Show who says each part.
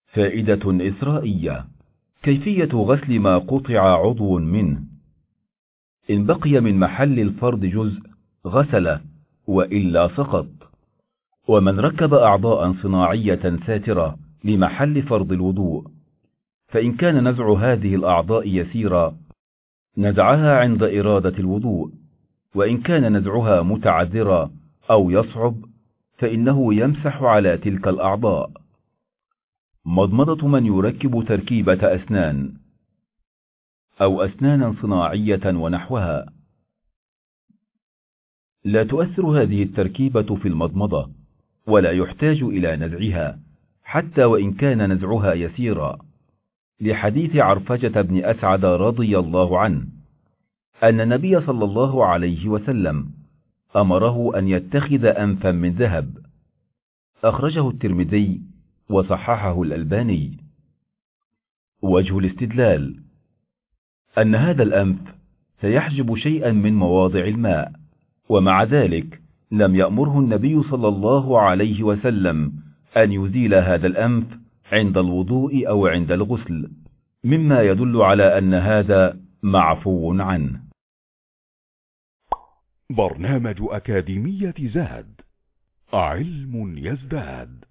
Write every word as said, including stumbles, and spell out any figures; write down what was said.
Speaker 1: فائدة إسرائية: كيفية غسل ما قطع عضو منه. إن بقي من محل الفرض جزء غسله، وإلا سقط. ومن ركب أعضاء صناعية ساترة لمحل فرض الوضوء، فإن كان نزع هذه الأعضاء يسيرا نزعها عند إرادة الوضوء، وإن كان نزعها متعذرا أو يصعب فإنه يمسح على تلك الأعضاء. مضمضة من يركب تركيبة أسنان أو أسنانا صناعية ونحوها. لا تؤثر هذه التركيبة في المضمضة، ولا يحتاج إلى نزعها حتى وإن كان نزعها يسيرا، لحديث عرفجة بن أسعد رضي الله عنه أن النبي صلى الله عليه وسلم أمره أن يتخذ أنفا من ذهب. أخرجه الترمذي وصححه الألباني. وجه الاستدلال أن هذا الأنف سيحجب شيئا من مواضع الماء، ومع ذلك لم يأمره النبي صلى الله عليه وسلم أن يزيل هذا الأنف عند الوضوء أو عند الغسل، مما يدل على أن هذا معفو عنه.
Speaker 2: برنامج أكاديمية زاد، علم يزداد.